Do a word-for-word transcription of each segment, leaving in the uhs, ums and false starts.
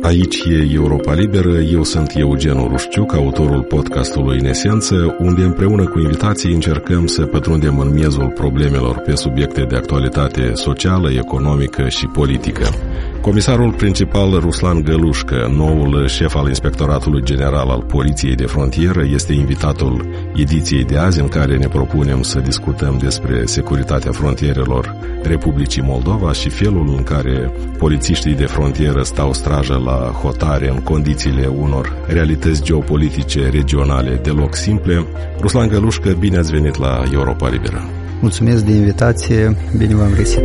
Aici e Europa Liberă, eu sunt Eugen Rușciuc, autorul podcastului În Esență, unde împreună cu invitații încercăm să pătrundem în miezul problemelor pe subiecte de actualitate socială, economică și politică. Comisarul principal Ruslan Gălușcă, noul șef al Inspectoratului General al Poliției de Frontieră, este invitatul ediției de azi, în care ne propunem să discutăm despre securitatea frontierelor Republicii Moldova și felul în care polițiștii de frontieră stau strajă la hotare în condițiile unor realități geopolitice regionale deloc simple. Ruslan Gălușcă, bine ați venit la Europa Liberă. Mulțumesc de invitație, bine v-am găsit.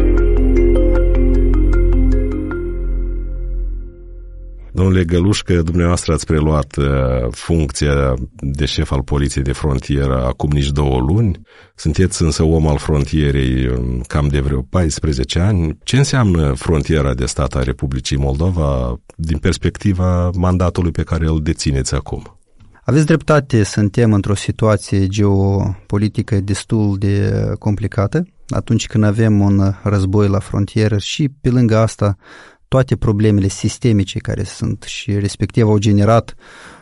Domnule Gălușcă, dumneavoastră ați preluat uh, funcția de șef al Poliției de Frontieră acum nici două luni. Sunteți însă om al frontierei um, cam de vreo paisprezece ani. Ce înseamnă frontiera de stat a Republicii Moldova din perspectiva mandatului pe care îl dețineți acum? Aveți dreptate, suntem într-o situație geopolitică destul de complicată. Atunci când avem un război la frontieră și pe lângă asta toate problemele sistemice care sunt și respectiv au generat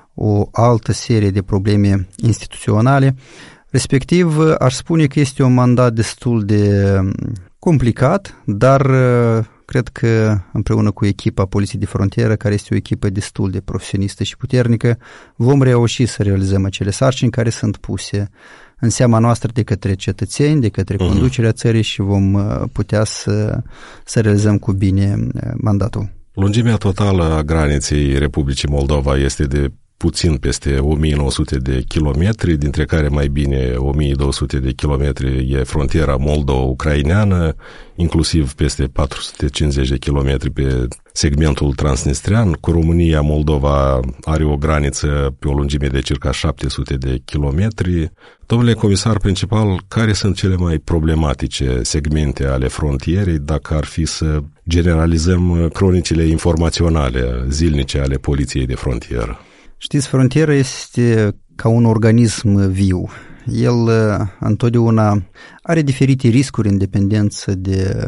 o altă serie de probleme instituționale. Respectiv, aș spune că este un mandat destul de complicat, dar cred că împreună cu echipa Poliției de Frontieră, care este o echipă destul de profesionistă și puternică, vom reuși să realizăm acele sarcini care sunt puse în seama noastră de către cetățeni, de către uh-huh. conducerea țării și vom putea să, să realizăm cu bine mandatul. Lungimea totală a graniței Republicii Moldova este de puțin peste o mie nouă sute de kilometri, dintre care mai bine o mie două sute de kilometri e frontiera moldo-ucraineană, inclusiv peste patru sute cincizeci de kilometri pe segmentul transnistrean. Cu România, Moldova are o graniță pe o lungime de circa șapte sute de kilometri. Domnule comisar principal, care sunt cele mai problematice segmente ale frontierei, dacă ar fi să generalizăm cronicile informaționale zilnice ale Poliției de Frontieră? Știți, frontiera este ca un organism viu. El întotdeauna are diferite riscuri în dependență de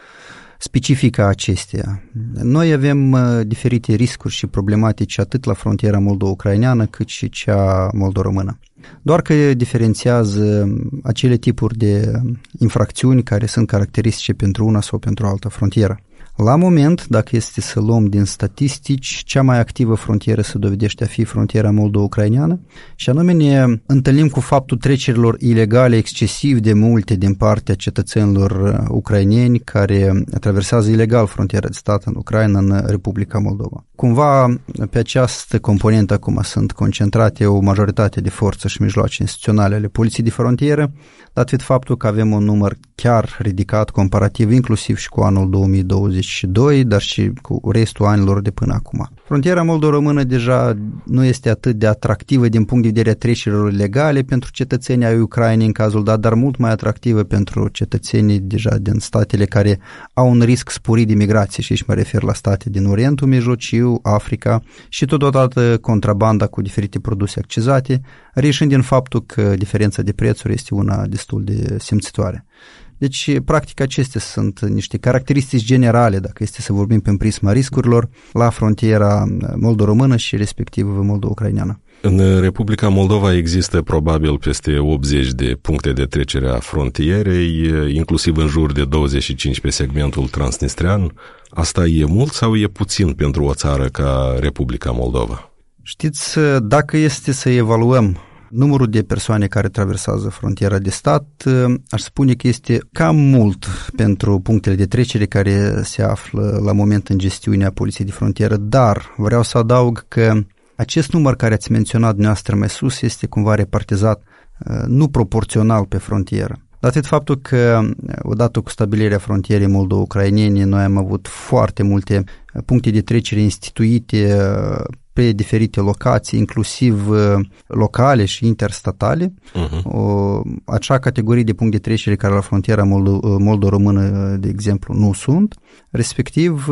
specifica acesteia. Noi avem diferite riscuri și problematici atât la frontiera moldo-ucraineană cât și cea moldo-română. Doar că diferențiază acele tipuri de infracțiuni care sunt caracteristice pentru una sau pentru alta frontieră. La moment, dacă este să luăm din statistici, cea mai activă frontieră se dovedește a fi frontiera moldo-ucraineană și anume ne întâlnim cu faptul trecerilor ilegale excesiv de multe din partea cetățenilor ucraineni care traversează ilegal frontiera de stat în Ucraina, în Republica Moldova. Cumva pe această componentă acum sunt concentrate o majoritate de forțe și mijloace instituționale ale Poliției de Frontieră, dat fiind faptul că avem un număr chiar ridicat comparativ inclusiv și cu anul două mii douăzeci și doi, dar și cu restul anilor de până acum. Frontiera moldo-română deja nu este atât de atractivă din punct de vedere a trecerilor legale pentru cetățenii ai Ucrainei în cazul dat, dar mult mai atractivă pentru cetățenii deja din statele care au un risc sporit de migrație și aici mă refer la state din Orientul Mijlociu, Africa și totodată contrabanda cu diferite produse accizate, reieșind din faptul că diferența de prețuri este una destul de simțitoare. Deci, practic, acestea sunt niște caracteristici generale, dacă este să vorbim prin prisma riscurilor, la frontiera moldo-română și respectiv moldo-ucraineană. În Republica Moldova există probabil peste optzeci de puncte de trecere a frontierei, inclusiv în jur de douăzeci și cinci pe segmentul transnistrean. Asta e mult sau e puțin pentru o țară ca Republica Moldova? Știți, dacă este să evaluăm numărul de persoane care traversează frontiera de stat, aș spune că este cam mult pentru punctele de trecere care se află la moment în gestiunea Poliției de Frontieră, dar vreau să adaug că acest număr care ați menționat dumneavoastră mai sus este cumva repartizat nu proporțional pe frontieră. Dat faptul că, odată cu stabilirea frontierei moldo-ucrainene, noi am avut foarte multe puncte de trecere instituite pe diferite locații, inclusiv locale și interstatale. Uh-huh. O, acea categorie de punct de trecere care la frontiera moldo-română, de exemplu, nu sunt. Respectiv,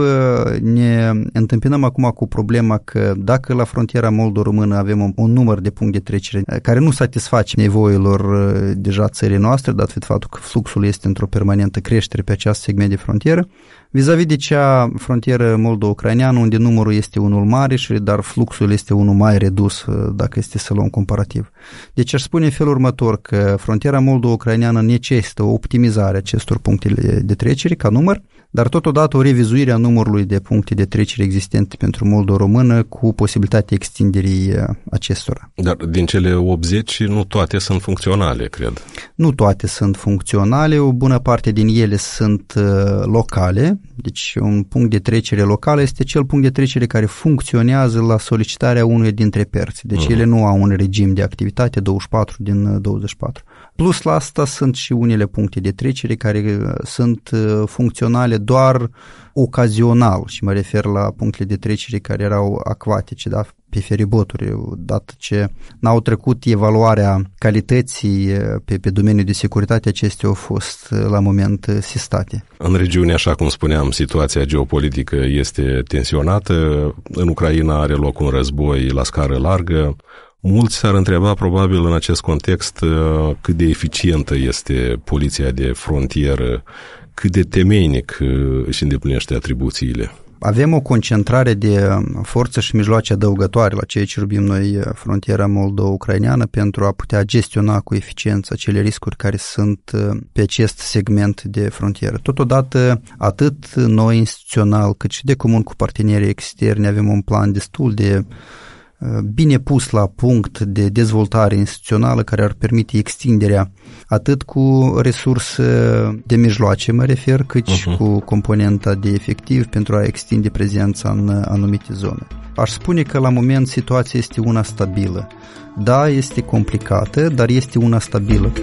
ne întâmpinăm acum cu problema că dacă la frontiera moldo-română avem un, un număr de punct de trecere care nu satisface nevoilor deja țării noastre, dat fiind faptul că fluxul este într-o permanentă creștere pe acest segment de frontieră, Vis-a-vis de cea frontieră moldo-ucraineană, unde numărul este unul mare, și dar fluxul este unul mai redus, dacă este să luăm comparativ. Deci aș spune în felul următor că frontiera moldo-ucraineană necesită o optimizare a acestor puncte de trecere ca număr, dar totodată o revizuire a numărului de puncte de trecere existente pentru moldo-română cu posibilitatea extinderii acestora. Dar din cele optzeci, nu toate sunt funcționale, cred. Nu toate sunt funcționale, o bună parte din ele sunt locale, deci un punct de trecere local este cel punct de trecere care funcționează la solicitarea unui dintre părți, deci uh-huh. ele nu au un regim de activitate douăzeci și patru din douăzeci și patru. Plus la asta sunt și unele puncte de trecere care sunt funcționale doar ocazional, și mă refer la punctele de trecere care erau acvatice, da? Pe feriboturi, dat ce n-au trecut evaluarea calității pe, pe domeniul de securitate, acestea au fost la moment sistate. În regiune, așa cum spuneam, situația geopolitică este tensionată, în Ucraina are loc un război la scară largă. Mulți s-ar întreba probabil în acest context cât de eficientă este poliția de frontieră, cât de temeinic își îndeplinește atribuțiile. Avem o concentrare de forță și mijloace adăugătoare la ceea ce rubim noi frontiera moldo-ucraineană pentru a putea gestiona cu eficiență acele riscuri care sunt pe acest segment de frontieră. Totodată, atât noi instituțional cât și de comun cu partenerii externi avem un plan destul de bine pus la punct de dezvoltare instituțională care ar permite extinderea atât cu resurse de mijloace, mă refer, cât și uh-huh. cu componenta de efectiv pentru a extinde prezența în anumite zone. Aș spune că la moment situația este una stabilă. Da, este complicată, dar este una stabilă.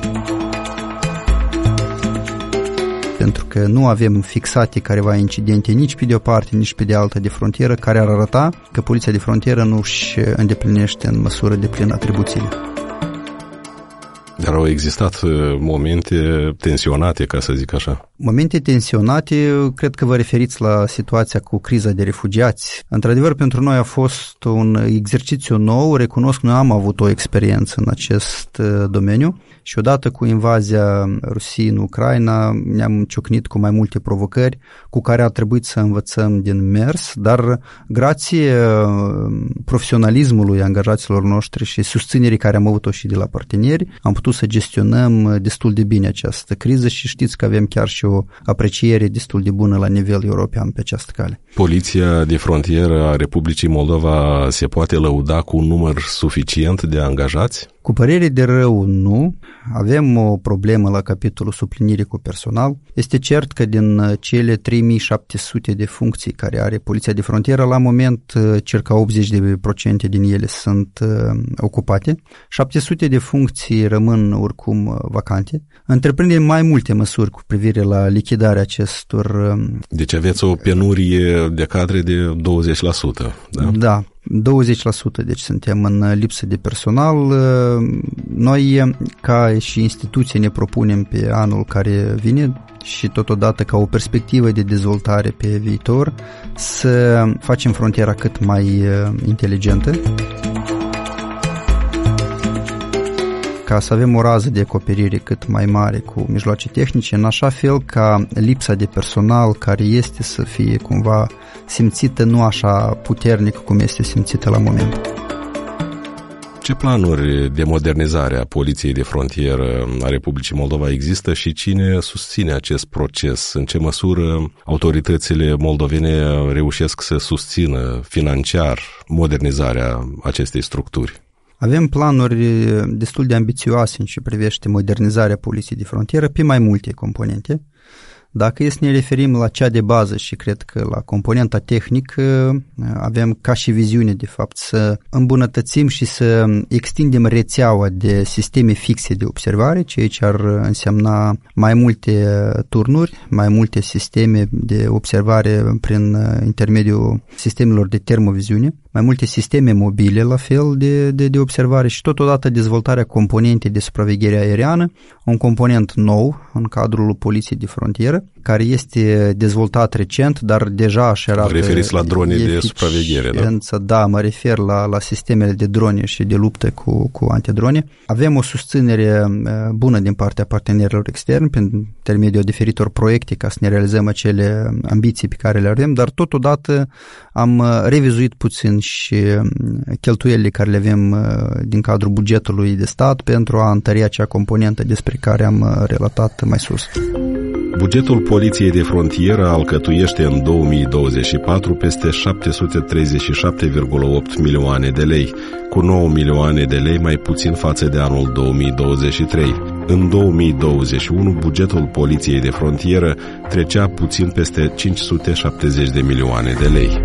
Pentru că nu avem fixate careva incidente nici pe de o parte, nici pe de alta de frontieră, care ar arăta că poliția de frontieră nu își îndeplinește în măsură de plină atribuțiile. Dar au existat momente tensionate, ca să zic așa. Momente tensionate, cred că vă referiți la situația cu criza de refugiați. Într-adevăr, pentru noi a fost un exercițiu nou, recunosc că noi am avut o experiență în acest domeniu și odată cu invazia Rusiei în Ucraina ne-am ciocnit cu mai multe provocări cu care a trebuit să învățăm din mers, dar grație profesionalismului angajaților noștri și susținerii care am avut-o și de la parteneri, am putut să gestionăm destul de bine această criză și știți că avem chiar și o apreciere destul de bună la nivel european pe această cale. Poliția de frontieră a Republicii Moldova se poate lăuda cu un număr suficient de angajați? Cu părere de rău, nu. Avem o problemă la capitolul suplinire cu personal. Este cert că din cele trei mii șapte sute de funcții care are Poliția de Frontieră, la moment circa optzeci la sută din ele sunt ocupate. șapte sute de funcții rămân oricum vacante. Întreprindem mai multe măsuri cu privire la lichidarea acestor... Deci aveți o penurie de cadre de douăzeci la sută, da? Da. douăzeci la sută, deci suntem în lipsă de personal. Noi, ca și instituție, ne propunem pe anul care vine și totodată ca o perspectivă de dezvoltare pe viitor să facem frontiera cât mai inteligentă, ca să avem o rază de acoperire cât mai mare cu mijloace tehnice, în așa fel ca lipsa de personal care este să fie cumva simțită nu așa puternic cum este simțită la moment. Ce planuri de modernizare a Poliției de Frontieră a Republicii Moldova există și cine susține acest proces? În ce măsură autoritățile moldovene reușesc să susțină financiar modernizarea acestei structuri? Avem planuri destul de ambițioase în ce privește modernizarea Poliției de Frontieră pe mai multe componente. Dacă e să ne referim la cea de bază și cred că la componenta tehnică, avem ca și viziune de fapt să îmbunătățim și să extindem rețeaua de sisteme fixe de observare, ceea ce ar însemna mai multe turnuri, mai multe sisteme de observare prin intermediul sistemelor de termoviziune, mai multe sisteme mobile la fel de, de, de observare și totodată dezvoltarea componentei de supraveghere aeriană, un component nou în cadrul Poliției de Frontieră, frontieră, care este dezvoltat recent, dar deja și arată... Vă referiți la drone de supraveghere, da? Da, mă refer la, la sistemele de drone și de luptă cu, cu antidrone. Avem o susținere bună din partea partenerilor externi prin intermediul diferitor proiecte ca să ne realizăm acele ambiții pe care le avem, dar totodată am revizuit puțin și cheltuielile care le avem din cadrul bugetului de stat pentru a întări acea componentă despre care am relatat mai sus. Bugetul Poliției de Frontieră alcătuiește în două mii douăzeci și patru peste șapte sute treizeci și șapte virgulă opt milioane de lei, cu nouă milioane de lei mai puțin față de anul două mii douăzeci și trei. În două mii douăzeci și unu, bugetul Poliției de Frontieră trecea puțin peste cinci sute șaptezeci de milioane de lei.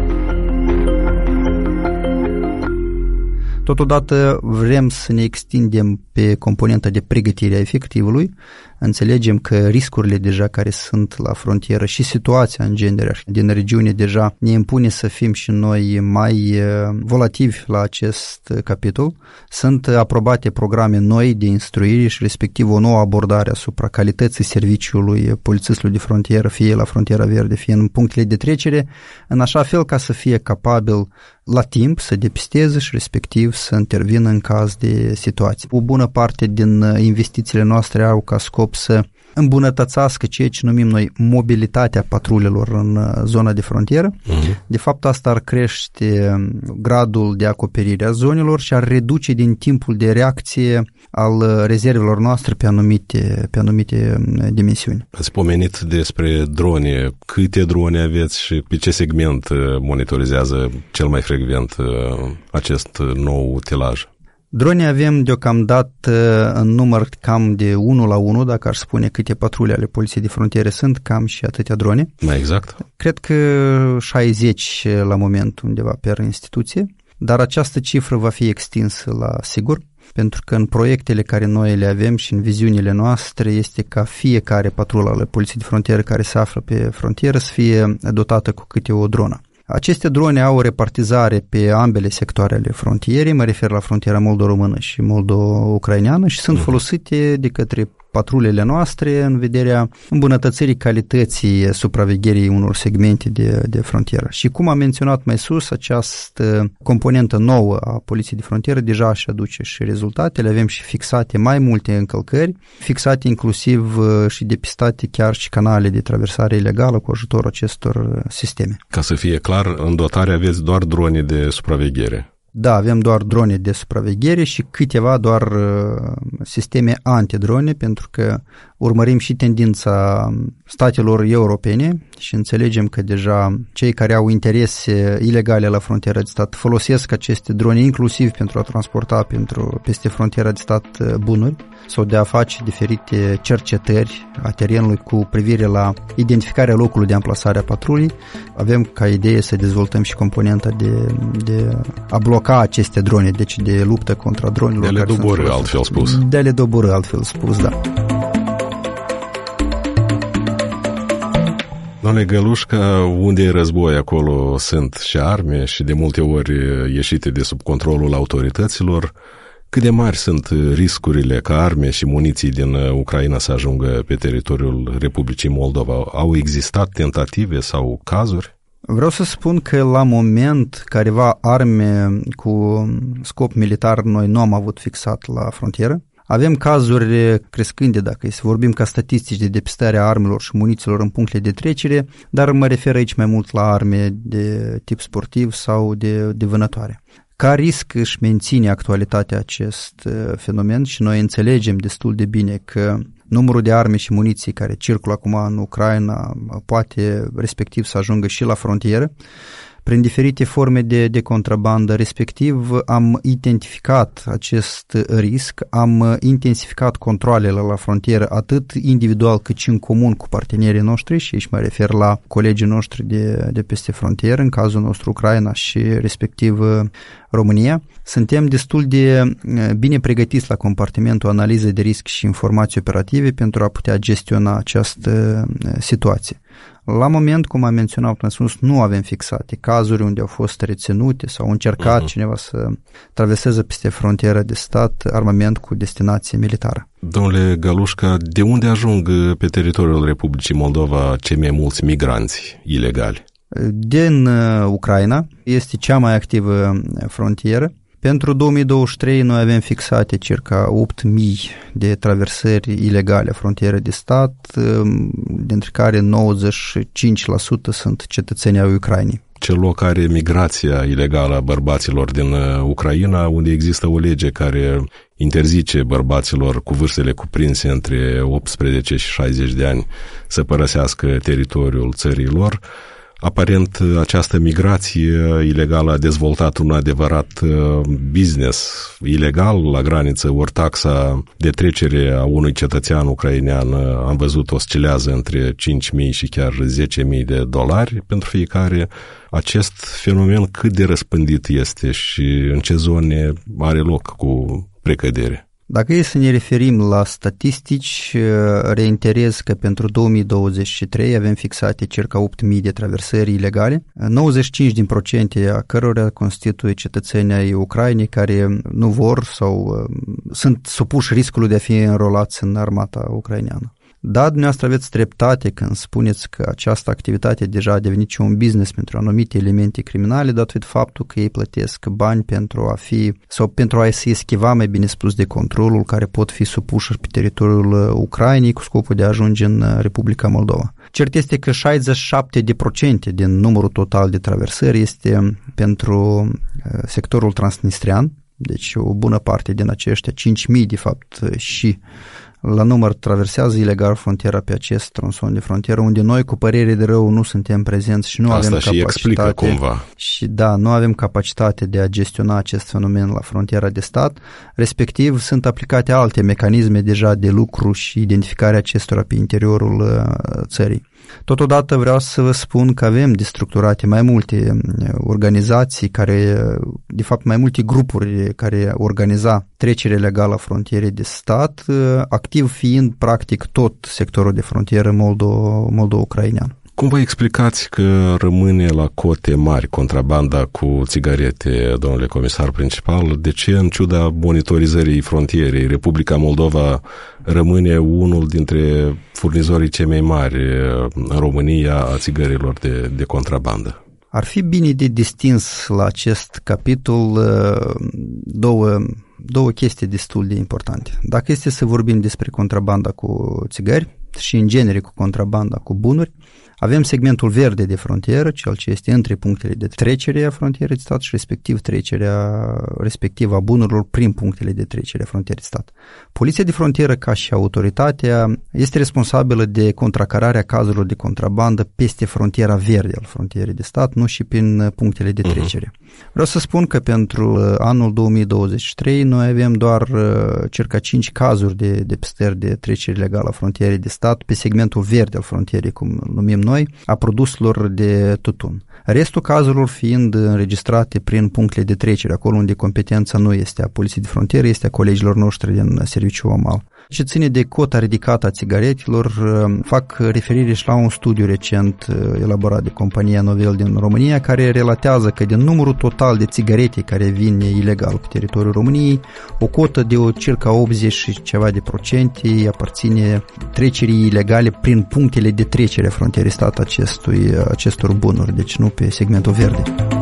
Totodată vrem să ne extindem pe componenta de pregătire a efectivului. Înțelegem că riscurile deja care sunt la frontieră și situația în genere din regiune deja ne impune să fim și noi mai volativi la acest capitol. Sunt aprobate programe noi de instruire și respectiv o nouă abordare asupra calității serviciului polițistului de frontieră, fie la frontiera verde, fie în punctele de trecere, în așa fel ca să fie capabil la timp să depisteze și respectiv să intervină în caz de situații. O bună parte din investițiile noastre au ca scop să îmbunătățească ceea ce numim noi mobilitatea patrulelor în zona de frontieră. Uh-huh. De fapt, asta ar crește gradul de acoperire a zonelor și ar reduce din timpul de reacție al rezervelor noastre pe anumite, pe anumite dimensiuni. Ați pomenit despre drone. Câte drone aveți și pe ce segment monitorizează cel mai frecvent acest nou utilaj? Drone avem deocamdată în număr cam de unu la unu, dacă ar spune câte patrule ale Poliției de Frontiere sunt, cam și atâtea drone. Mai exact? Cred că șaizeci la moment undeva pe instituție, dar această cifră va fi extinsă la sigur, pentru că în proiectele care noi le avem și în viziunile noastre este ca fiecare patrulă ale Poliției de Frontiere care se află pe frontieră să fie dotată cu câte o dronă. Aceste drone au o repartizare pe ambele sectoare ale frontierei, mă refer la frontiera moldo-română și moldo-ucraineană și sunt folosite de către patrulele noastre în vederea îmbunătățirii calității supravegherii unor segmente de, de frontieră. Și cum am menționat mai sus, această componentă nouă a Poliției de Frontieră deja își aduce și rezultatele, avem și fixate mai multe încălcări, fixate inclusiv și depistate chiar și canale de traversare ilegală cu ajutorul acestor sisteme. Ca să fie clar, în dotare aveți doar drone de supraveghere. Da, avem doar drone de supraveghere și câteva doar uh, sisteme antidrone, pentru că urmărim și tendința statelor europene și înțelegem că deja cei care au interese ilegale la frontiera de stat folosesc aceste drone inclusiv pentru a transporta pentru, peste frontiera de stat bunuri sau de a face diferite cercetări a terenului cu privire la identificarea locului de amplasare a patrulii. Avem ca idee să dezvoltăm și componenta de, de a bloca aceste drone, deci de luptă contra dronelor. De a le doborî, altfel spus. De a le doborî, altfel spus, da. Doamne Gălușca, unde e război, acolo sunt și arme și de multe ori ieșite de sub controlul autorităților. Cât de mari sunt riscurile ca arme și muniții din Ucraina să ajungă pe teritoriul Republicii Moldova? Au existat tentative sau cazuri? Vreau să spun că la moment careva arme cu scop militar noi nu am avut fixat la frontieră. Avem cazuri crescânde, dacă să vorbim ca statistici de depistare a armelor și muniților în punctele de trecere, dar mă refer aici mai mult la arme de tip sportiv sau de, de vânătoare. Ca risc își menține actualitatea acest fenomen și noi înțelegem destul de bine că numărul de arme și muniții care circulă acum în Ucraina poate respectiv să ajungă și la frontieră prin diferite forme de, de contrabandă, respectiv am identificat acest risc, am intensificat controalele la frontieră atât individual cât și în comun cu partenerii noștri și aici mă refer la colegii noștri de, de peste frontieră, în cazul nostru Ucraina și respectiv România. Suntem destul de bine pregătiți la compartimentul analiză de risc și informații operative pentru a putea gestiona această situație. La moment, cum am menționat în sus, nu avem fixate cazuri unde au fost reținute sau încercat uh-huh. cineva să traverseze peste frontiera de stat armament cu destinație militară. Domnule Galușca, de unde ajung pe teritoriul Republicii Moldova cei mai mulți migranți ilegali? Din Ucraina, este cea mai activă frontieră. Pentru două mii douăzeci și trei noi avem fixate circa opt mii de traversări ilegale a frontierei de stat, dintre care nouăzeci și cinci la sută sunt cetățeni ai Ucrainei. Ce loc are migrația ilegală a bărbaților din Ucraina, unde există o lege care interzice bărbaților cu vârstele cuprinse între optsprezece și șaizeci de ani să părăsească teritoriul țării lor? Aparent, această migrație ilegală a dezvoltat un adevărat business ilegal la graniță, ori taxa de trecere a unui cetățean ucrainean, am văzut, oscilează între cinci mii și chiar zece mii de dolari pentru fiecare. Acest fenomen cât de răspândit este și în ce zone are loc cu precădere? Dacă e să ne referim la statistici, reiterez că pentru două mii douăzeci și trei avem fixate circa opt mii de traversări ilegale, nouăzeci și cinci din procente a cărora constituie cetățenii ai Ucrainei care nu vor sau sunt supuși riscului de a fi înrolați în armata ucraineană. Da, dumneavoastră aveți dreptate când spuneți că această activitate deja a devenit și un business pentru anumite elemente criminale, dat fiind faptul că ei plătesc bani pentru a fi sau pentru a se eschiva, mai bine spus, de controlul care pot fi supuși pe teritoriul Ucrainei cu scopul de a ajunge în Republica Moldova. Cert este că șaizeci și șapte la sută din numărul total de traversări este pentru sectorul transnistrian, deci o bună parte din aceștia, cinci mii de fapt și la număr traversează ilegal frontiera pe acest tronson de frontieră, unde noi, cu părere de rău, nu suntem prezenți și nu Asta avem și capacitate. explică cumva. Și da, nu avem capacitate de a gestiona acest fenomen la frontiera de stat, respectiv sunt aplicate alte mecanisme deja de lucru și identificarea acestora pe interiorul țării. Totodată vreau să vă spun că avem destructurate mai multe organizații care, de fapt mai multe grupuri care organiza trecerea legală a frontierei de stat, activ fiind practic tot sectorul de frontieră moldo- moldo-ucrainean. Cum vă explicați că rămâne la cote mari contrabanda cu țigarete, domnule comisar principal? De ce, în ciuda monitorizării frontierei, Republica Moldova rămâne unul dintre furnizorii cei mai mari în România a țigărilor de, de contrabandă? Ar fi bine de distins la acest capitol două, două chestii destul de importante. Dacă este să vorbim despre contrabanda cu țigări și în genere cu contrabanda cu bunuri, avem segmentul verde de frontieră, cel ce este între punctele de trecere a frontierei de stat și respectiv trecerea respectivă a bunurilor prin punctele de trecere a frontierei de stat. Poliția de frontieră, ca și autoritatea, este responsabilă de contracararea cazurilor de contrabandă peste frontiera verde al frontierei de stat, nu și prin punctele de trecere. Uh-huh. Vreau să spun că pentru anul două mii douăzeci și trei noi avem doar uh, circa cinci cazuri de depistări de trecere ilegală a frontierei de stat pe segmentul verde al frontierei, cum numim noi, a produselor de tutun. Restul cazurilor fiind înregistrate prin punctele de trecere, acolo unde competența nu este a Poliției de Frontieră, este a colegilor noștri din Serviciul Vamal. Ce ține de cota ridicată a țigaretelor, fac referire și la un studiu recent elaborat de compania Novel din România, care relatează că din numărul total de țigarete care vin ilegal pe teritoriul României, o cotă de o circa optzeci și ceva de procente aparține trecerii ilegale prin punctele de trecere a frontierei stat acestui, acestor bunuri, deci nu pe segmentul verde.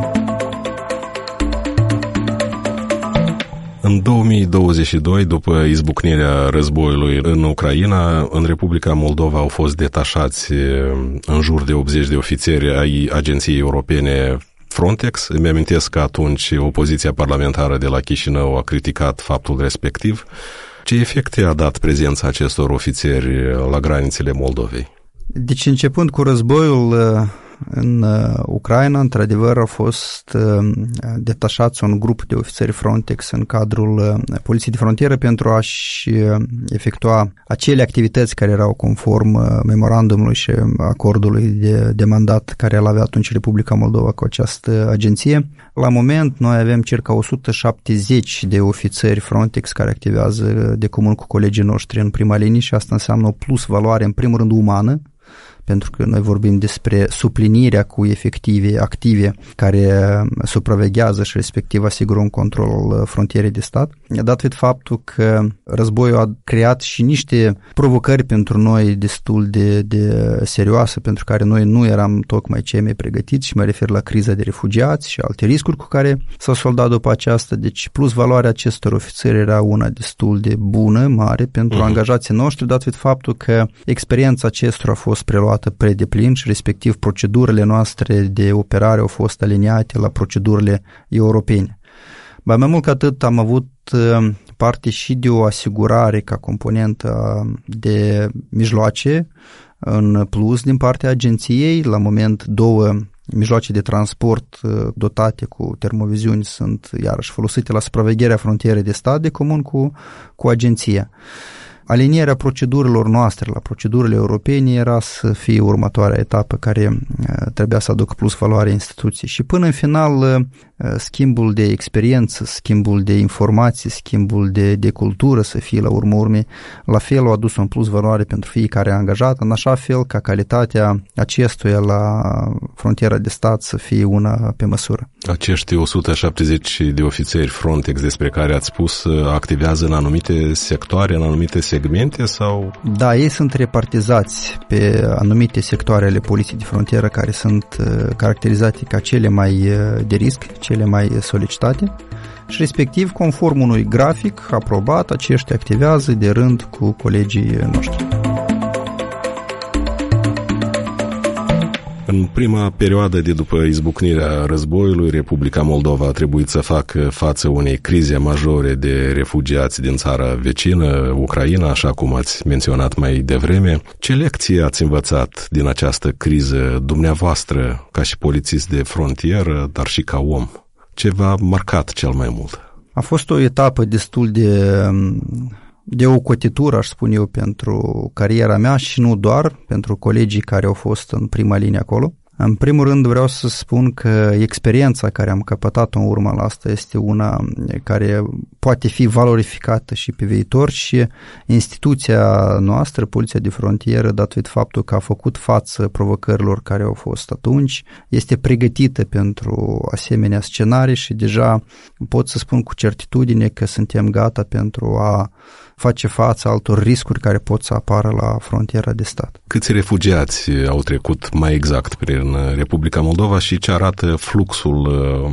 În două mii douăzeci și doi, după izbucnirea războiului în Ucraina, în Republica Moldova au fost detașați în jur de optzeci de ofițeri ai Agenției Europene Frontex. Îmi amintesc că atunci opoziția parlamentară de la Chișinău a criticat faptul respectiv. Ce efecte a dat prezența acestor ofițeri la granițele Moldovei? Deci, începând cu războiul, În Ucraina, într-adevăr, au fost detașați un grup de ofițeri Frontex în cadrul Poliției de Frontieră pentru a-și efectua acele activități care erau conform memorandumului și acordului de, de mandat care îl avea atunci Republica Moldova cu această agenție. La moment, noi avem circa o sută șaptezeci de ofițeri Frontex care activează de comun cu colegii noștri în prima linie și asta înseamnă o plus valoare, în primul rând, umană, pentru că noi vorbim despre suplinirea cu efective active care supraveghează și respectiv asigură un control al frontierei de stat. Dat fiind faptul că războiul a creat și niște provocări pentru noi destul de, de serioase, pentru care noi nu eram tocmai cei mai pregătiți și mă refer la criza de refugiați și alte riscuri cu care s-au soldat după aceasta. Deci plus valoarea acestor ofițeri era una destul de bună, mare pentru uh-huh. angajații noștri, dat fiind faptul că experiența acestora a fost preluată pe deplin și respectiv procedurile noastre de operare au fost aliniate la procedurile europene. Ba mai mult ca atât am avut parte și de o asigurare ca componentă de mijloace în plus din partea agenției. La moment două mijloace de transport dotate cu termoviziuni sunt iarăși folosite la supravegherea frontierei de stat de comun cu, cu agenția. Alinierea procedurilor noastre la procedurile europene era să fie următoarea etapă care trebuia să aducă plus valoare instituției. Și până în final, schimbul de experiență, schimbul de informații, schimbul de, de cultură să fie la urmă urmei, la fel a adus un plus valoare pentru fiecare angajat, în așa fel ca calitatea acestuia la frontiera de stat să fie una pe măsură. Acești o sută șaptezeci de ofițeri Frontex despre care ați spus activează în anumite sectoare, în anumite segmente sau? Da, ei sunt repartizați pe anumite sectoare ale Poliției de Frontieră care sunt caracterizate ca cele mai de risc, cele mai solicitate și respectiv, conform unui grafic aprobat, aceștia activează de rând cu colegii noștri. În prima perioadă de după izbucnirea războiului, Republica Moldova a trebuit să facă față unei crize majore de refugiați din țara vecină, Ucraina, așa cum ați menționat mai devreme. Ce lecții ați învățat din această criză dumneavoastră, ca și polițist de frontieră, dar și ca om? Ce v-a marcat cel mai mult? A fost o etapă destul de... de o cotitură, aș spune eu, pentru cariera mea și nu doar, pentru colegii care au fost în prima linie acolo. În primul rând vreau să spun că experiența care am căpătat-o în urma la asta este una care poate fi valorificată și pe viitor și instituția noastră, Poliția de Frontieră, dat fiind faptul că a făcut față provocărilor care au fost atunci, este pregătită pentru asemenea scenarii și deja pot să spun cu certitudine că suntem gata pentru a face față altor riscuri care pot să apară la frontiera de stat. Câți refugiați au trecut mai exact prin Republica Moldova și ce arată fluxul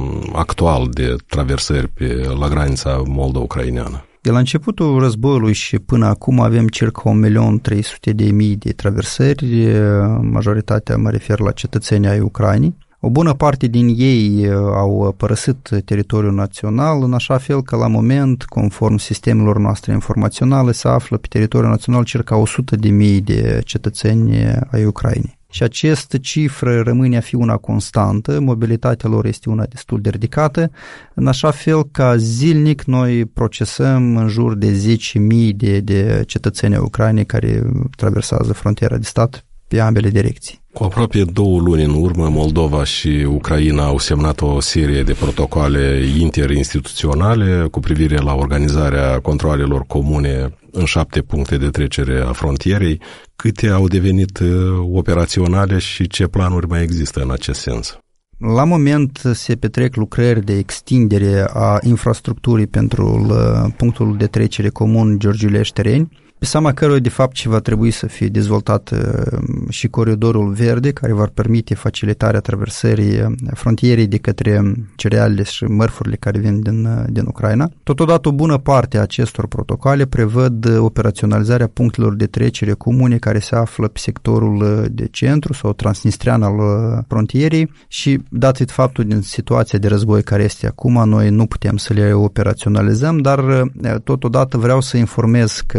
actual de traversări pe, la granița moldo-ucraineană? De la începutul războiului și până acum avem circa un milion trei sute de mii de traversări, majoritatea mă refer la cetățenii ai Ucrainei. O bună parte din ei au părăsit teritoriul național, în așa fel că la moment, conform sistemelor noastre informaționale, se află pe teritoriul național circa o sută de mii de cetățeni ai Ucrainei. Și această cifră rămâne a fi una constantă, mobilitatea lor este una destul de ridicată, în așa fel că zilnic noi procesăm în jur de zece mii de, de cetățeni ai Ucrainei care traversează frontiera de stat pe ambele direcții. Cu aproape două luni în urmă, Moldova și Ucraina au semnat o serie de protocoale interinstituționale cu privire la organizarea controalelor comune în șapte puncte de trecere a frontierei. Câte au devenit operaționale și ce planuri mai există în acest sens? La moment se petrec lucrări de extindere a infrastructurii pentru punctul de trecere comun Giurgiulești-Tereni, pe seama căruia de fapt ce va trebui să fie dezvoltat și coridorul verde, care va permite facilitarea traversării frontierei de către cerealele și mărfurile care vin din, din Ucraina. Totodată o bună parte a acestor protocole prevăd operaționalizarea punctelor de trecere comune care se află pe sectorul de centru sau transnistrian al frontierei și, dat fiind faptul din situația de război care este acum, noi nu putem să le operaționalizăm, dar totodată vreau să informez că punctul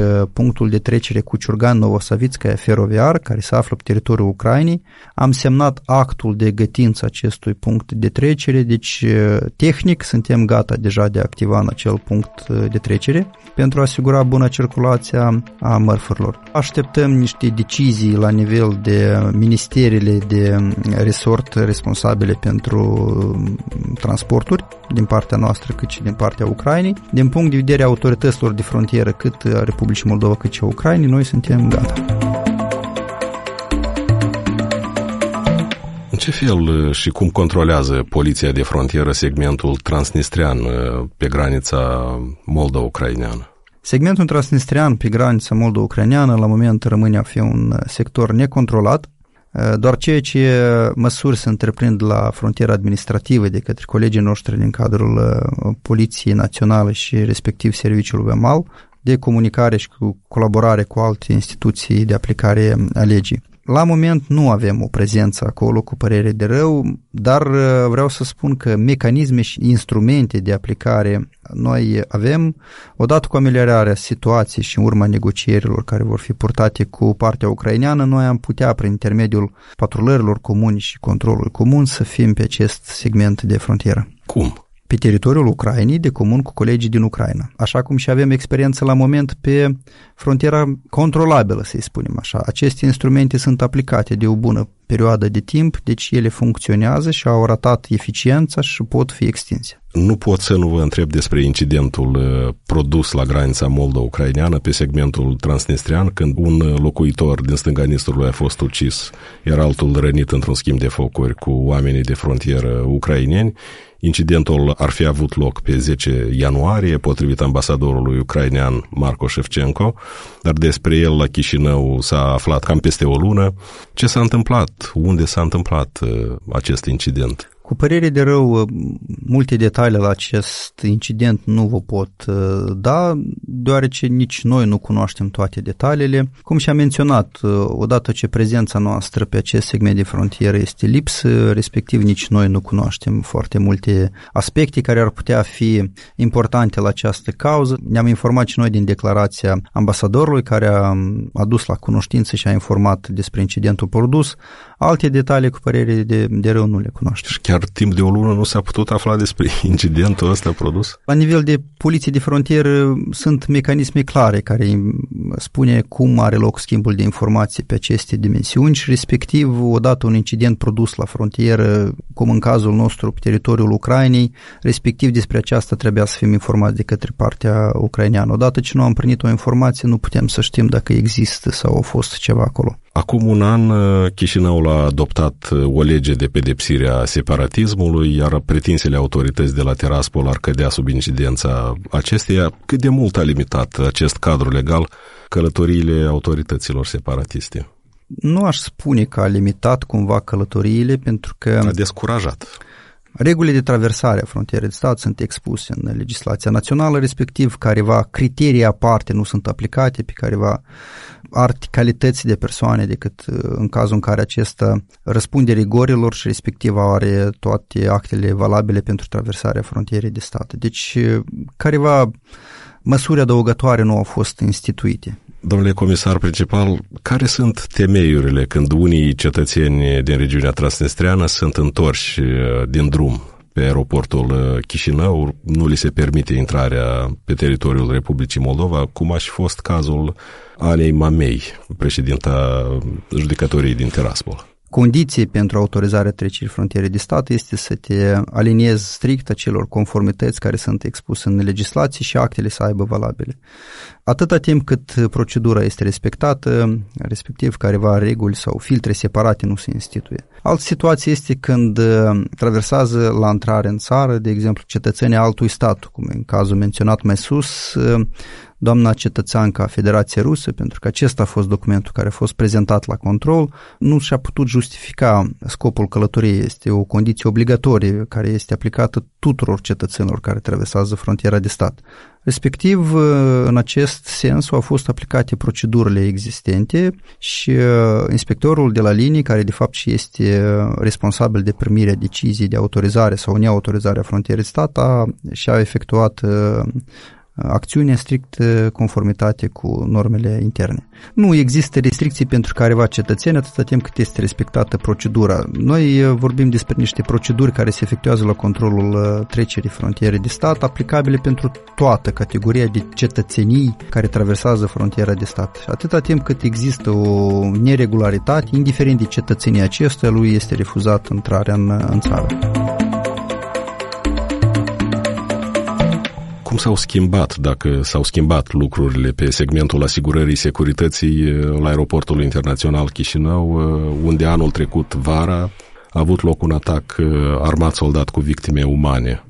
punctul de trecere cu Ciurgan-Novosavitskaya feroviar, care se află pe teritoriul Ucrainei. Am semnat actul de gătință acestui punct de trecere, deci tehnic suntem gata deja de a activa în acel punct de trecere pentru a asigura bună circulația a mărfurilor. Așteptăm niște decizii la nivel de ministerele de resort responsabile pentru transporturi din partea noastră cât și din partea Ucrainei. Din punct de vedere a autorităților de frontieră cât a Republicii Moldova cât și a Ucrainei, noi suntem gata. În ce fel și cum controlează poliția de frontieră segmentul transnistrian pe granița moldova-ucraineană? Segmentul transnistrian pe granița moldova-ucraineană la moment rămâne a fi un sector necontrolat. Doar ceea ce măsuri se întreprind la frontiera administrativă de către colegii noștri din cadrul Poliției Naționale și respectiv Serviciul Vamal de comunicare și cu colaborare cu alte instituții de aplicare a legii. La moment nu avem o prezență acolo cu părere de rău, dar vreau să spun că mecanisme și instrumente de aplicare noi avem, odată cu ameliorarea situației și în urma negocierilor care vor fi purtate cu partea ucraineană, noi am putea, prin intermediul patrulărilor comuni și controlului comun, să fim pe acest segment de frontieră. Cum? Pe teritoriul Ucrainei, de comun cu colegii din Ucraina. Așa cum și avem experiență la moment pe frontiera controlabilă, să-i spunem așa. Aceste instrumente sunt aplicate de o bună perioadă de timp, deci ele funcționează și au arătat eficiența și pot fi extinse. Nu pot să nu vă întreb despre incidentul produs la granița moldova-ucraineană pe segmentul transnistrian, când un locuitor din stânga Nistrului a fost ucis, iar altul rănit într-un schimb de focuri cu oamenii de frontieră ucraineni. Incidentul ar fi avut loc pe zece ianuarie, potrivit ambasadorului ucrainean Marco Shevchenko, dar despre el la Chișinău s-a aflat cam peste o lună. Ce s-a întâmplat? Unde s-a întâmplat uh, acest incident? Cu părere de rău, multe detalii la acest incident nu vă pot da, deoarece nici noi nu cunoaștem toate detaliile. Cum și-am menționat, odată ce prezența noastră pe acest segment de frontieră este lipsă, respectiv nici noi nu cunoaștem foarte multe aspecte care ar putea fi importante la această cauză. Ne-am informat și noi din declarația ambasadorului care a adus la cunoștință și a informat despre incidentul produs. Alte detalii, cu părere de, de rău, nu le cunoaștem. Chiar timp de o lună nu s-a putut afla despre incidentul ăsta produs? La nivel de poliție de frontieră sunt mecanisme clare care spune cum are loc schimbul de informații pe aceste dimensiuni și respectiv odată un incident produs la frontieră, cum în cazul nostru pe teritoriul Ucrainei, respectiv despre aceasta trebuia să fim informați de către partea ucraineană. Odată ce nu am primit o informație, nu putem să știm dacă există sau a fost ceva acolo. Acum un an, Chișinăul a adoptat o lege de pedepsire a separatismului, iar pretinsele autorități de la Tiraspol ar cădea sub incidența acesteia. Cât de mult a limitat acest cadru legal călătoriile autorităților separatiste? Nu aș spune că a limitat cumva călătoriile, pentru că a descurajat. Regulile de traversare a frontierei de stat sunt expuse în legislația națională, respectiv careva criterii aparte nu sunt aplicate pe careva articalități de persoane decât în cazul în care acesta răspunde rigorilor și respectiv are toate actele valabile pentru traversarea frontierei de stat. Deci careva măsuri adăugătoare nu au fost instituite. Domnule comisar principal, care sunt temeiurile când unii cetățeni din regiunea transnistriană sunt întorși din drum pe aeroportul Chișinău, nu li se permite intrarea pe teritoriul Republicii Moldova, cum a și fost cazul Anei Mamei, președinta judecătoriei din Tiraspol? Condiție pentru autorizarea trecerii frontierei de stat este să te aliniezi strict acelor conformități care sunt expuse în legislație și actele să aibă valabile. Atâta timp cât procedura este respectată, respectiv careva reguli sau filtre separate nu se instituie. Altă situație este când traversează la intrare în țară, de exemplu, cetățenii altui stat, cum în cazul menționat mai sus, doamna cetățeancă a Federației Rusă, pentru că acesta a fost documentul care a fost prezentat la control, nu și-a putut justifica scopul călătoriei. Este o condiție obligatorie care este aplicată tuturor cetățenilor care traversează frontiera de stat. Respectiv, în acest sens au fost aplicate procedurile existente și inspectorul de la linie, care de fapt și este responsabil de primirea deciziei de autorizare sau neautorizare a frontierei de stat, a, și-a efectuat acțiune strict conformitate cu normele interne. Nu există restricții pentru careva cetățeni atâta timp cât este respectată procedura. Noi vorbim despre niște proceduri care se efectuează la controlul trecerii frontiere de stat, aplicabile pentru toată categoria de cetățenii care traversează frontiera de stat. Atâta timp cât există o neregularitate, indiferent de cetățenia acestuia, lui este refuzat intrarea în, în țară. Cum s-au schimbat, dacă s-au schimbat lucrurile pe segmentul asigurării securității la aeroportul internațional Chișinău, unde anul trecut, vara, a avut loc un atac armat soldat cu victime umane?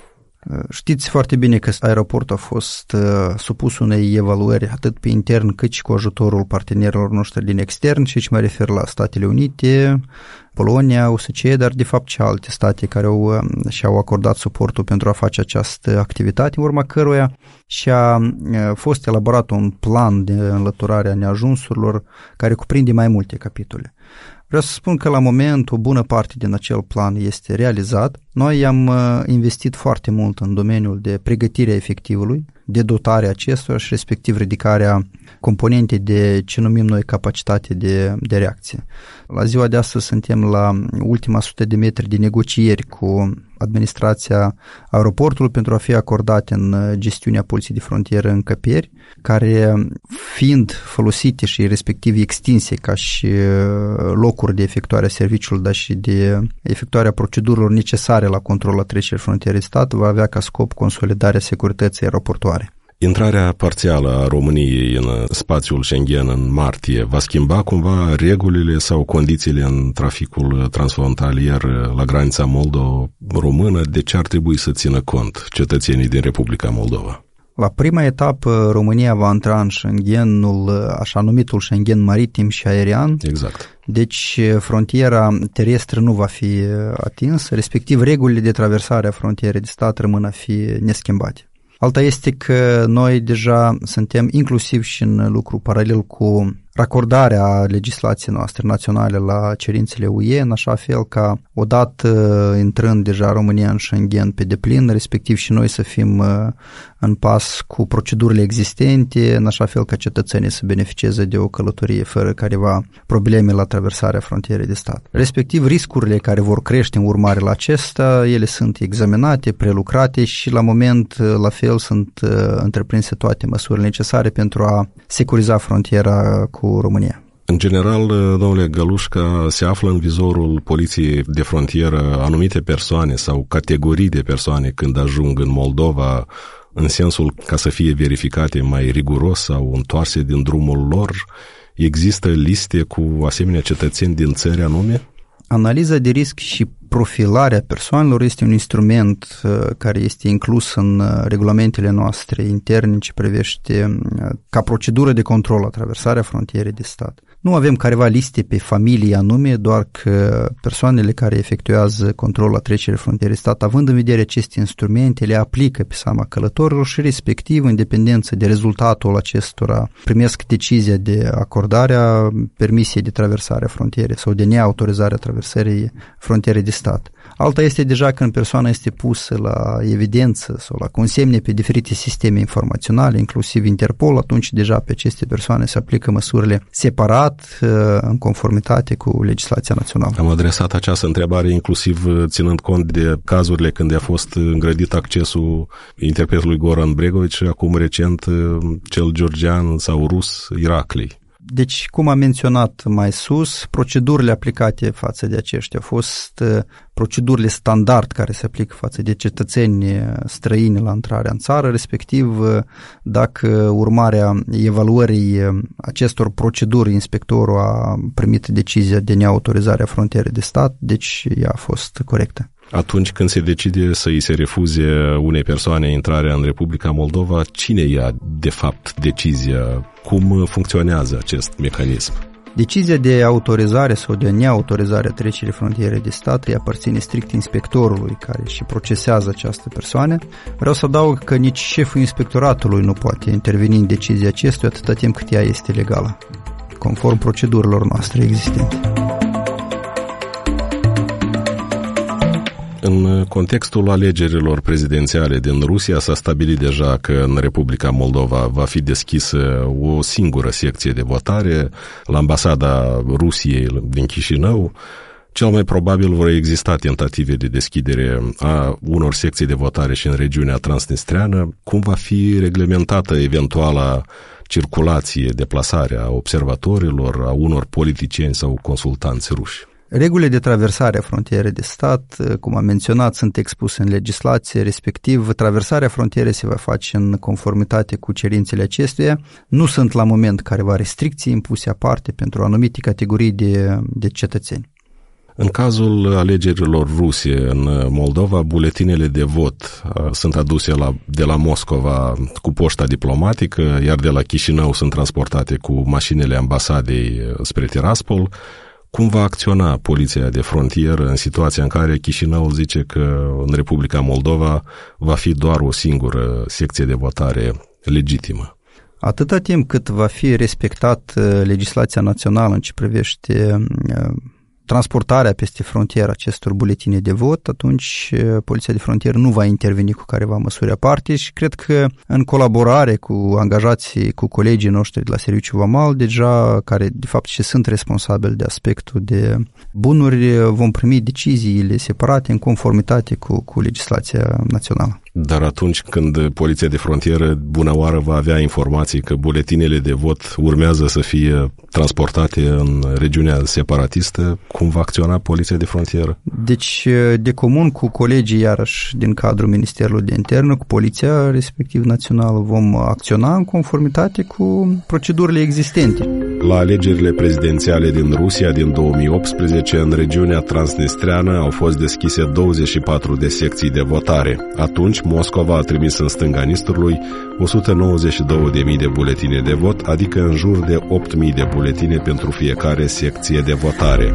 Știți foarte bine că aeroportul a fost supus unei evaluări atât pe intern cât și cu ajutorul partenerilor noștri din extern, și aici mă refer la Statele Unite, Polonia, U S C, dar de fapt și alte state care au, și-au acordat suportul pentru a face această activitate, în urma căruia și-a fost elaborat un plan de înlăturare a neajunsurilor care cuprinde mai multe capitole. Vreau să spun că la moment o bună parte din acel plan este realizat. Noi am investit foarte mult în domeniul de pregătire a efectivului, de dotarea acestuia și respectiv ridicarea componentei de ce numim noi capacitate de, de reacție. La ziua de astăzi suntem la ultima sută de metri de negocieri cu administrația aeroportului pentru a fi acordate în gestiunea poliției de frontieră încăperi, care fiind folosite și respectiv extinse ca și locuri de efectuare a serviciului, dar și de efectuarea procedurilor necesare la controlul la trecerii frontiere de stat, va avea ca scop consolidarea securității aeroportuare. Intrarea parțială a României în spațiul Schengen în martie va schimba cumva regulile sau condițiile în traficul transfrontalier la granița moldo-română? De ce ar trebui să țină cont cetățenii din Republica Moldova? La prima etapă, România va intra în Schengenul, așa numitul Schengen maritim și aerian. Exact. Deci frontiera terestră nu va fi atinsă, respectiv regulile de traversare a frontierei de stat rămân a fi neschimbate. Alta este că noi deja suntem inclusiv și în lucru paralel cu racordarea legislației noastre naționale la cerințele U E, în așa fel ca odată intrând deja România în Schengen pe deplin, respectiv și noi să fim în pas cu procedurile existente, în așa fel ca cetățenii să beneficieze de o călătorie fără careva probleme la traversarea frontierei de stat. Respectiv, riscurile care vor crește în urmare la acesta, ele sunt examinate, prelucrate și la moment la fel sunt întreprinse toate măsurile necesare pentru a securiza frontiera cu România. În general, domnule Gălușca, se află în vizorul poliției de frontieră anumite persoane sau categorii de persoane când ajung în Moldova, în sensul ca să fie verificate mai riguros sau întoarse din drumul lor? Există liste cu asemenea cetățeni din țări anume? Analiza de risc și profilarea persoanelor este un instrument care este inclus în regulamentele noastre interne ce privește ca procedură de control la traversarea frontierei de stat. Nu avem careva liste pe familii anume, doar că persoanele care efectuează controlul la trecerii frontierei de stat, având în vedere aceste instrumente, le aplică pe seama călătorilor și respectiv, în dependență de rezultatul acestora, primesc decizia de acordare a permisiei de traversare a frontierei sau de neautorizare a traversării frontierei de stat. Alta este deja când persoana este pusă la evidență sau la consemne pe diferite sisteme informaționale, inclusiv Interpol, atunci deja pe aceste persoane se aplică măsurile separat, în conformitate cu legislația națională. Am adresat această întrebare inclusiv ținând cont de cazurile când a fost îngrădit accesul interpretului Goran Bregovici și acum recent cel georgian sau rus Irakli. Deci, cum am menționat mai sus, procedurile aplicate față de aceștia au fost procedurile standard care se aplică față de cetățeni străini la intrarea în țară, respectiv dacă urmarea evaluării acestor proceduri inspectorul a primit decizia de neautorizare a frontierei de stat, deci ea a fost corectă. Atunci când se decide să îi se refuze unei persoane intrarea în Republica Moldova, cine ia de fapt decizia? Cum funcționează acest mecanism? Decizia de autorizare sau de neautorizare a trecerii frontiere de stat îi aparține strict inspectorului care și procesează această persoană. Vreau să adaug că nici șeful inspectoratului nu poate interveni în decizia acestuia atâta timp cât ea este legală, conform procedurilor noastre existente. În contextul alegerilor prezidențiale din Rusia s-a stabilit deja că în Republica Moldova va fi deschisă o singură secție de votare la ambasada Rusiei din Chișinău. Cel mai probabil vor exista tentative de deschidere a unor secții de votare și în regiunea transnistreană. Cum va fi reglementată eventuala circulație, deplasarea observatorilor, a unor politicieni sau consultanți ruși? Regulile de traversare a frontierei de stat, cum am menționat, sunt expuse în legislație, respectiv traversarea frontierei se va face în conformitate cu cerințele acestuia. Nu sunt la moment careva restricții impuse aparte pentru anumite categorii de, de cetățeni. În cazul alegerilor ruse în Moldova, buletinele de vot sunt aduse la, de la Moscova cu poșta diplomatică, iar de la Chișinău sunt transportate cu mașinile ambasadei spre Tiraspol. Cum va acționa poliția de frontieră în situația în care Chișinăul zice că în Republica Moldova va fi doar o singură secție de votare legitimă? Atâta timp cât va fi respectat legislația națională în ce privește transportarea peste frontieră acestor buletine de vot, atunci Poliția de Frontieră nu va interveni cu careva măsuri aparte și cred că în colaborare cu angajații, cu colegii noștri de la Serviciul Vamal, deja care de fapt și sunt responsabili de aspectul de bunuri, vom primi deciziile separate în conformitate cu, cu legislația națională. Dar atunci când Poliția de Frontieră bună oară va avea informații că buletinele de vot urmează să fie transportate în regiunea separatistă, cum va acționa Poliția de Frontieră? Deci, de comun cu colegii, iarăși, din cadrul Ministerului de Interne, cu Poliția, respectiv națională, vom acționa în conformitate cu procedurile existente. La alegerile prezidențiale din Rusia din două mii optsprezece, în regiunea transnistreană au fost deschise douăzeci și patru de secții de votare. Atunci, Moscova a trimis în stânga Nistrului o sută nouăzeci și două de mii de buletine de vot, adică în jur de opt mii de buletine pentru fiecare secție de votare.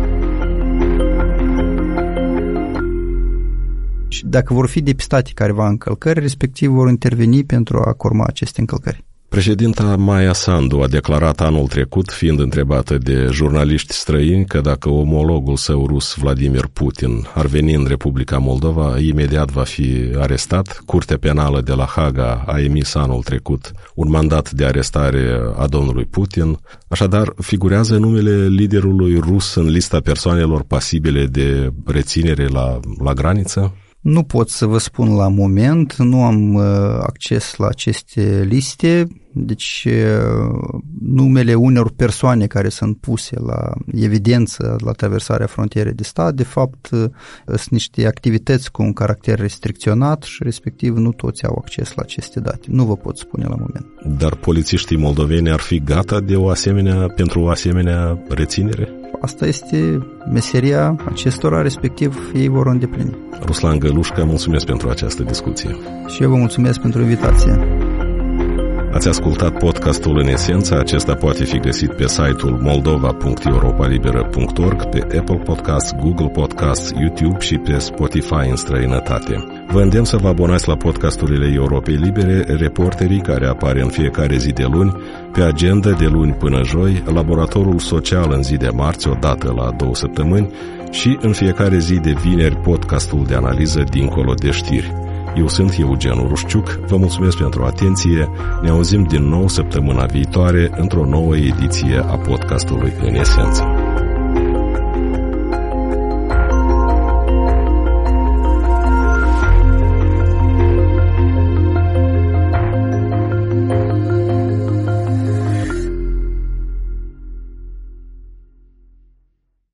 Și dacă vor fi depistate careva încălcări, respectiv vor interveni pentru a curma aceste încălcări. Președinta Maia Sandu a declarat anul trecut, fiind întrebată de jurnaliști străini că dacă omologul său rus Vladimir Putin ar veni în Republica Moldova, imediat va fi arestat. Curtea Penală de la Haga a emis anul trecut un mandat de arestare a domnului Putin. Așadar, figurează numele liderului rus în lista persoanelor pasibile de reținere la, la graniță? Nu pot să vă spun la moment, nu am uh, acces la aceste liste, deci uh, numele unor persoane care sunt puse la evidență la traversarea frontierei de stat, de fapt uh, sunt niște activități cu un caracter restricționat și respectiv nu toți au acces la aceste date. Nu vă pot spune la moment. Dar polițiștii moldoveni ar fi gata de o asemenea, pentru o asemenea reținere? Asta este meseria acestora, respectiv ei vor îndeplini. Ruslan Gălușca, mulțumesc pentru această discuție. Și eu vă mulțumesc pentru invitație. Ați ascultat podcastul În Esență. Acesta poate fi găsit pe site-ul moldova punct europalibera punct org, pe Apple Podcasts, Google Podcasts, YouTube și pe Spotify în străinătate. Vă îndemn să vă abonați la podcasturile Europei Libere, Reporterii, care apare în fiecare zi de luni, pe agenda de luni până joi, Laboratorul Social în zi de marți, o dată la două săptămâni, și în fiecare zi de vineri podcastul de analiză Dincolo de știri. Eu sunt Eugen Rușciuc, vă mulțumesc pentru atenție, ne auzim din nou săptămâna viitoare într-o nouă ediție a podcastului În Esență.